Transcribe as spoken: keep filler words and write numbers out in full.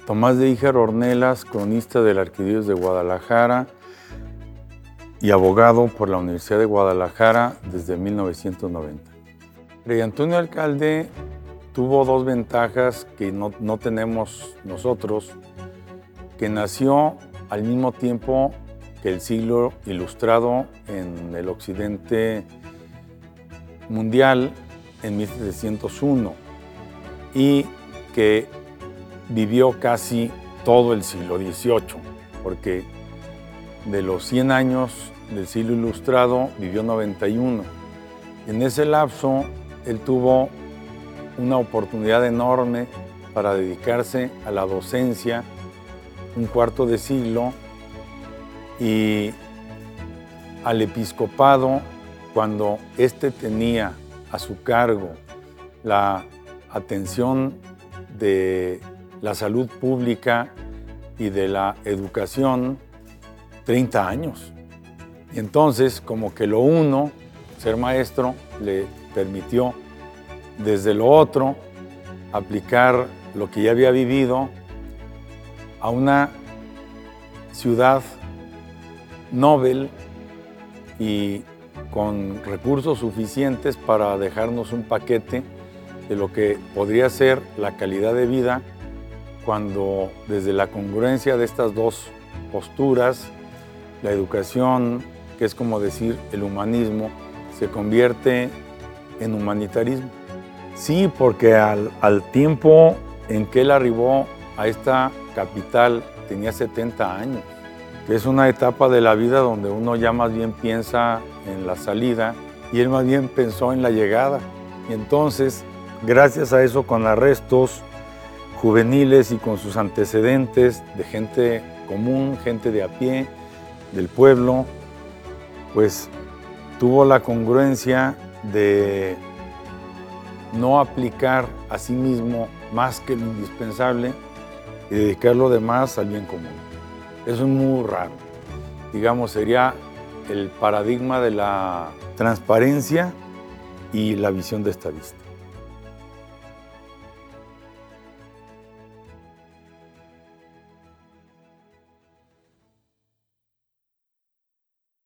Tomás de Híjar Ornelas, cronista de la Arquidiócesis de Guadalajara y abogado por la Universidad de Guadalajara desde mil novecientos noventa. Fray Antonio Alcalde tuvo dos ventajas que no, no tenemos nosotros, que nació al mismo tiempo que el siglo ilustrado en el occidente mundial en mil setecientos uno y que vivió casi todo el siglo dieciocho, porque de los cien años del siglo ilustrado vivió noventa y uno. En ese lapso él tuvo una oportunidad enorme para dedicarse a la docencia, un cuarto de siglo, y al episcopado cuando éste tenía a su cargo la atención de la salud pública y de la educación, treinta años. Y entonces, como que lo uno, ser maestro, le permitió desde lo otro aplicar lo que ya había vivido a una ciudad noble y con recursos suficientes para dejarnos un paquete de lo que podría ser la calidad de vida cuando desde la congruencia de estas dos posturas, la educación, que es como decir el humanismo, se convierte en humanitarismo. Sí, porque al, al tiempo en que él arribó a esta capital tenía setenta años, que es una etapa de la vida donde uno ya más bien piensa en la salida y él más bien pensó en la llegada. Y entonces, gracias a eso, con arrestos juveniles y con sus antecedentes de gente común, gente de a pie, del pueblo, pues tuvo la congruencia de no aplicar a sí mismo más que lo indispensable y dedicar lo demás al bien común. Eso es muy raro. Digamos, sería el paradigma de la transparencia y la visión de estadista.